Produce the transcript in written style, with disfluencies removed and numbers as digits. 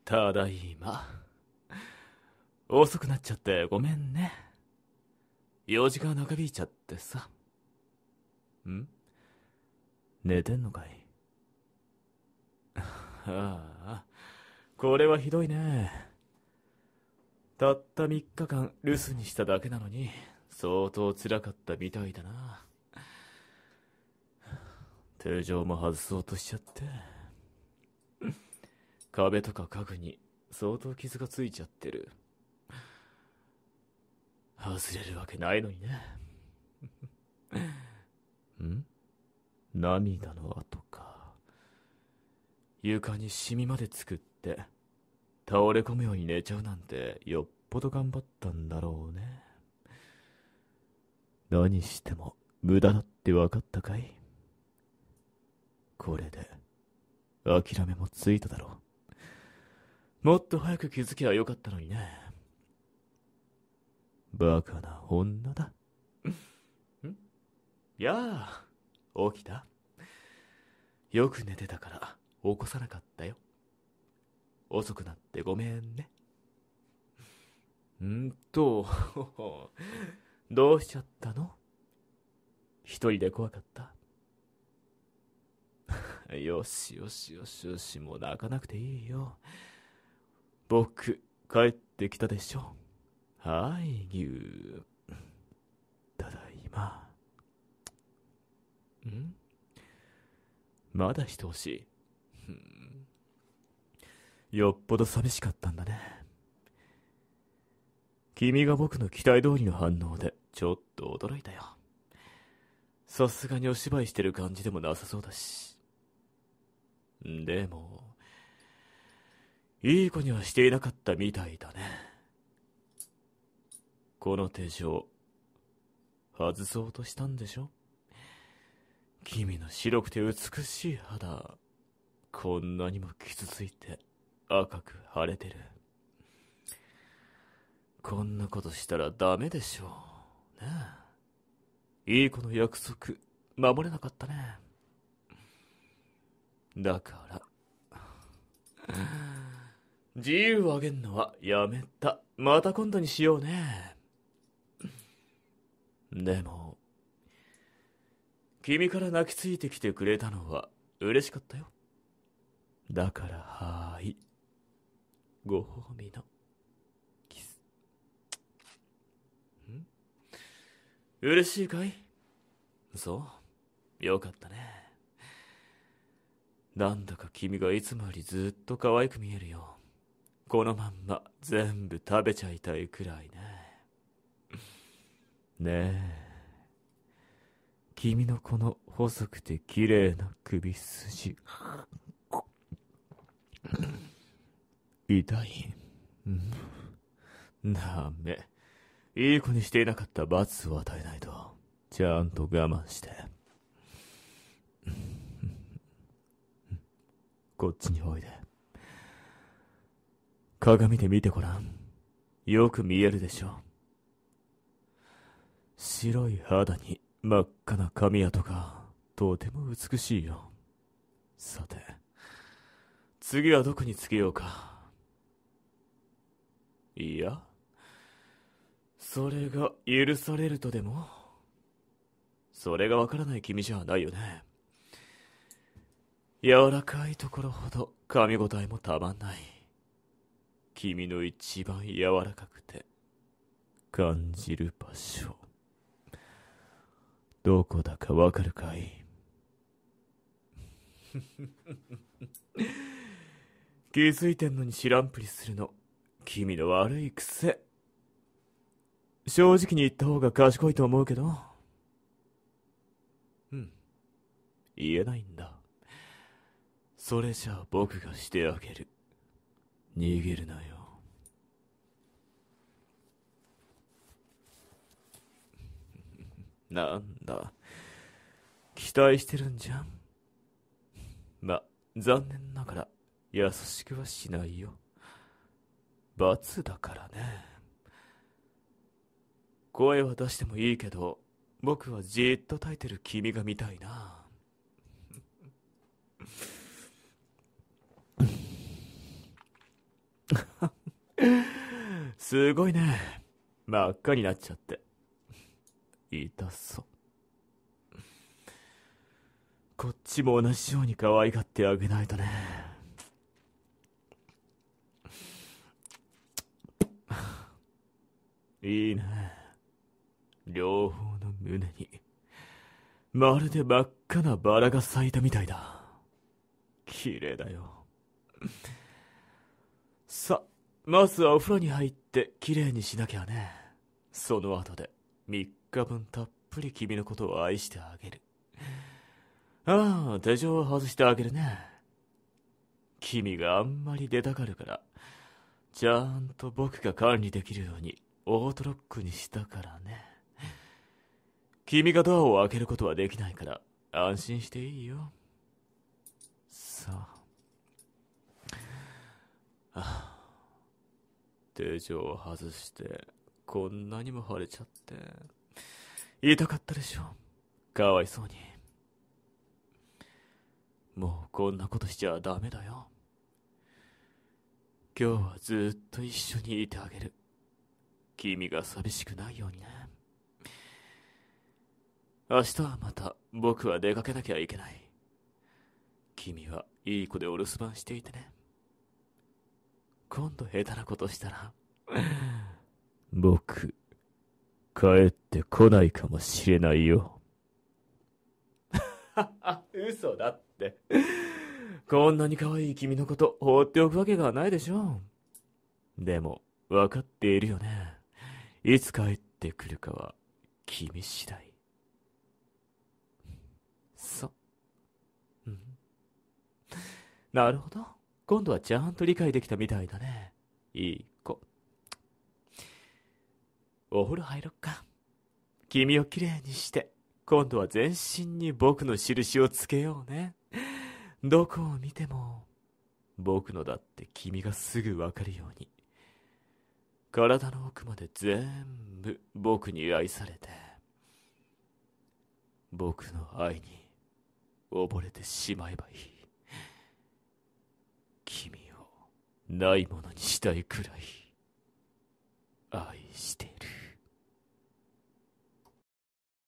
ただいま。遅くなっちゃってごめんね。用事が長引いちゃってさ。寝てんのかい？ああ、これはひどいね。たった3日間留守にしただけなのに、相当辛かったみたいだな。手錠も外そうとしちゃって。壁とか家具に相当傷がついちゃってる。外れるわけないのにね。涙の跡か。床にシミまで作って倒れ込むように寝ちゃうなんてよっぽど頑張ったんだろうね。何しても無駄だって分かったかい？これで諦めもついただろう。もっと早く気づきゃよかったのにね。バカな女だ。やあ、起きた？よく寝てたから起こさなかったよ。遅くなってごめんね。どうしちゃったの？一人で怖かった？よしよしよしよし、もう泣かなくていいよ。僕、帰ってきたでしょ。はい、牛。ただいま。まだしてほしい。よっぽど寂しかったんだね。君が僕の期待通りの反応でちょっと驚いたよ。さすがにお芝居してる感じでもなさそうだし。でも、いい子にはしていなかったみたいだね。この手錠、外そうとしたんでしょ？君の白くて美しい肌、こんなにも傷ついて赤く腫れてる。こんなことしたらダメでしょう。ねえ。いい子の約束、守れなかったね。だから、自由をあげんのはやめた。また今度にしようね。でも、君から泣きついてきてくれたのは嬉しかったよ。だからはーい。ご褒美のキス。嬉しいかい？そう、よかったね。なんだか君がいつもよりずっと可愛く見えるよ。このまんま全部食べちゃいたいくらいね。ねえ、君のこの細くて綺麗な首筋、痛い？ダメ。いい子にしていなかった罰を与えないと。ちゃんと我慢して。こっちにおいで。鏡で見てごらん。よく見えるでしょ。白い肌に真っ赤な髪跡がとても美しいよ。さて、次はどこにつけようか。いや、それが許されるとでも？それがわからない君じゃないよね。柔らかいところほど噛み応えもたまんない。君の一番柔らかくて感じる場所、どこだかわかるかい？気づいてんのに知らんぷりするの、君の悪い癖。正直に言った方が賢いと思うけど。言えないんだ。それじゃあ僕がしてあげる。逃げるなよ。なんだ、期待してるんじゃん。ま、残念ながら優しくはしないよ。罰だからね。声は出してもいいけど、僕はじーっと耐えてる君が見たいな。 すごいね。真っ赤になっちゃって。痛そう。こっちも同じように可愛がってあげないとね。いいね。両方の胸にまるで真っ赤なバラが咲いたみたいだ。綺麗だよ。さ、まずはお風呂に入って綺麗にしなきゃね。その後で3日分たっぷり君のことを愛してあげる。ああ、手錠を外してあげるね。君があんまり出たがるから、ちゃんと僕が管理できるようにオートロックにしたからね。君がドアを開けることはできないから安心していいよ。さあ、手錠を外してこんなにも腫れちゃって痛かったでしょ。かわいそうに。もうこんなことしちゃダメだよ。今日はずっと一緒にいてあげる。君が寂しくないようにね。明日はまた僕は出かけなきゃいけない。君はいい子でお留守番していてね。今度下手なことしたら僕帰ってこないかもしれないよ。嘘だって。こんなに可愛い君のこと放っておくわけがないでしょ。でも分かっているよね。いつ帰ってくるかは君次第。うん、なるほど。今度はちゃんと理解できたみたいだね。いい子。お風呂入ろっか。君をきれいにして今度は全身に僕の印をつけようね。どこを見ても僕のだって君がすぐわかるように。体の奥まで全部僕に愛されて、僕の愛に溺れてしまえばいい。君をないものにしたいくらい愛して